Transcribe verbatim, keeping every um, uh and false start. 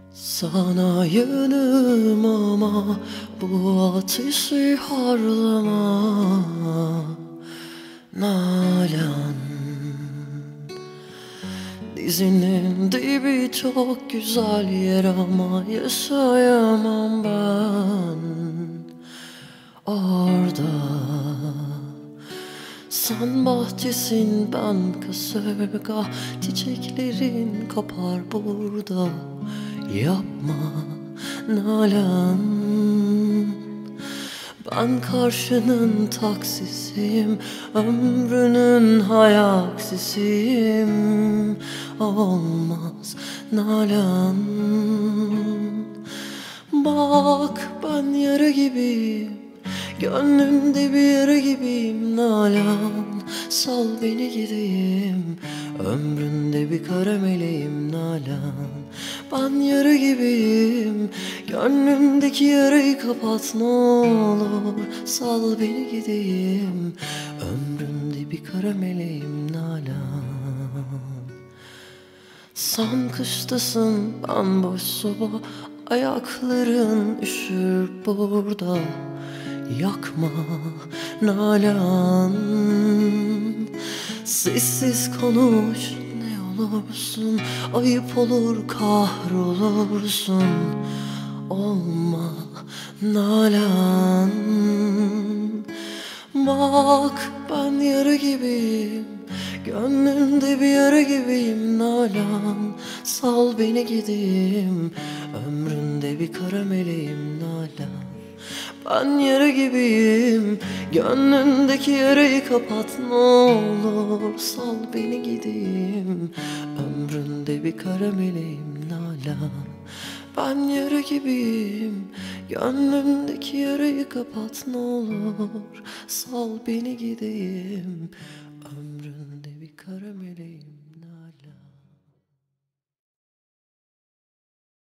Sana yanım ama bu ateşi harlama Nalan. Dizinin dibi çok güzel yer ama yaşayamam ben orada. Sen bahçesin, ben kasırga, çiçeklerin kopar burada. Yapma Nalan. Ben karşının taksisiyim, ömrünün hayaksisiyim. Olmaz Nalan. Bak ben yara gibiyim, gönlümde bir yara gibiyim Nalan. Sal beni gideyim, ömründe bir kara meleğim Nalan. Ben yara gibiyim, gönlümdeki yarayı kapat ne olur. Sal beni gideyim, ömrümde bir kara meleğim Nalan. Sen kıştasın, ben boş soba, ayakların üşür burada. Yakma Nalan. Sessiz konuş ne olursun, ayıp olur kahrolursun. Olma Nalan. Bak ben yara gibiyim, gönlümde bir yara gibiyim Nalan. Sal beni gideyim, ömründe bir kara meleğim Nalan. Ben yara gibiyim, gönlümdeki yarayı kapat ne olur. Sal beni gideyim, ömründe bir kara meleğim Nalan. Ben yara gibiyim, gönlümdeki yarayı kapat ne olur. Sal beni gideyim,